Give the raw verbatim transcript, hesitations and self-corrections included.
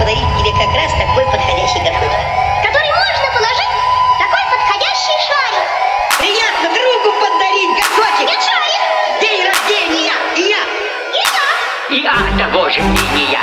подарить тебе как раз такой подходящий горшочек. Который можно положить такой подходящий шарик. Приятно другу подарить горшочек. Нет, шарик. День рождения. И я. И я. И ах, да боже, не, не я.